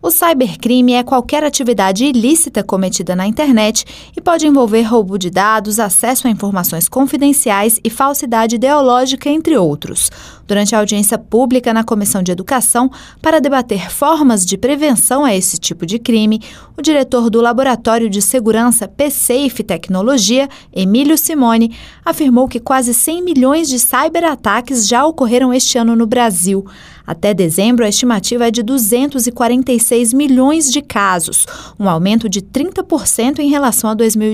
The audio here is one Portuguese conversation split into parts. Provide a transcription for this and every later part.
O cybercrime é qualquer atividade ilícita cometida na internet e pode envolver roubo de dados, acesso a informações confidenciais e falsidade ideológica, entre outros. Durante a audiência pública na Comissão de Educação, para debater formas de prevenção a esse tipo de crime, o diretor do Laboratório de Segurança PSafe Tecnologia, Emílio Simone, afirmou que quase 100 milhões de cyberataques já ocorreram este ano no Brasil. Até dezembro, a estimativa é de 246 milhões de casos, um aumento de 30% em relação a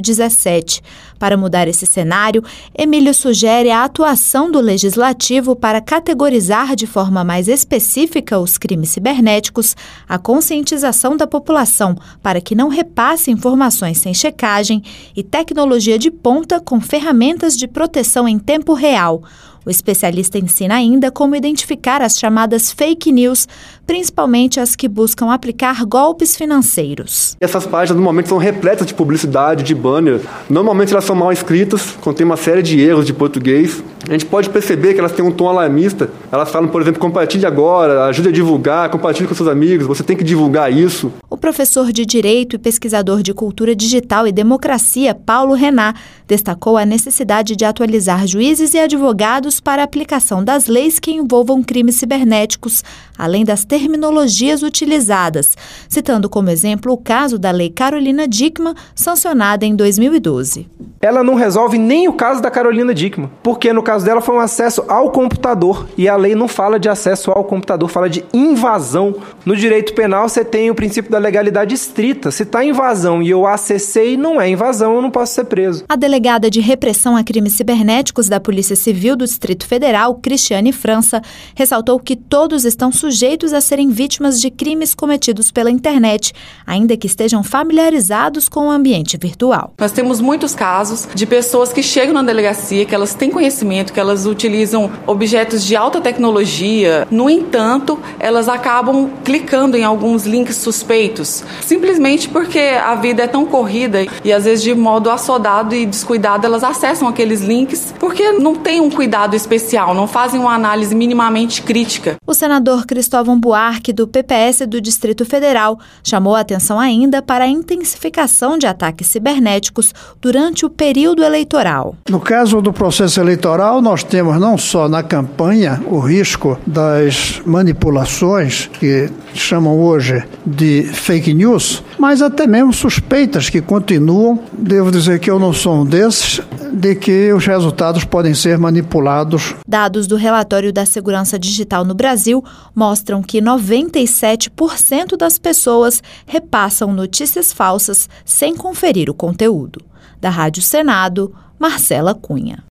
2017. Para mudar esse cenário, Emílio sugere a atuação do Legislativo para categorizar de forma mais específica os crimes cibernéticos, a conscientização da população para que não repasse informações sem checagem e tecnologia de ponta com ferramentas de proteção em tempo real. O especialista ensina ainda como identificar as chamadas fake news, principalmente as que buscam aplicar golpes financeiros. Essas páginas normalmente são repletas de publicidade, de banner. Normalmente elas são mal escritas, contêm uma série de erros de português. A gente pode perceber que elas têm um tom alarmista. Elas falam, por exemplo, compartilhe agora, ajude a divulgar, compartilhe com seus amigos, você tem que divulgar isso. O professor de Direito e pesquisador de Cultura Digital e Democracia, Paulo Renat, destacou a necessidade de atualizar juízes e advogados para a aplicação das leis que envolvam crimes cibernéticos, além das terminologias utilizadas, citando como exemplo o caso da Lei Carolina Dickmann, sancionada em 2012. Ela não resolve nem o caso da Carolina Dickmann, porque no caso dela foi um acesso ao computador, e a lei não fala de acesso ao computador, fala de invasão. No direito penal você tem o princípio da legalidade estrita. Se está invasão e eu acessei, não é invasão, eu não posso ser preso. A delegada de repressão a crimes cibernéticos da Polícia Civil do Distrito Federal, Cristiane França, ressaltou que todos estão sujeitos a serem vítimas de crimes cometidos pela internet, ainda que estejam familiarizados com o ambiente virtual. Nós temos muitos casos de pessoas que chegam na delegacia, que elas têm conhecimento, que elas utilizam objetos de alta tecnologia, no entanto, elas acabam clicando em alguns links suspeitos, simplesmente porque a vida é tão corrida e às vezes de modo assodado e descuidado elas acessam aqueles links porque não tem um cuidado especial, não fazem uma análise minimamente crítica. O senador Cristóvão Buarque, do PPS do Distrito Federal, chamou a atenção ainda para a intensificação de ataques cibernéticos durante o período eleitoral. No caso do processo eleitoral, nós temos não só na campanha o risco das manipulações, que chamam hoje de fake news, mas até mesmo suspeitas que continuam. Devo dizer que eu não sou um desses, de que os resultados podem ser manipulados. Dados do relatório da Segurança Digital no Brasil mostram que 97% das pessoas repassam notícias falsas sem conferir o conteúdo. Da Rádio Senado, Marcela Cunha.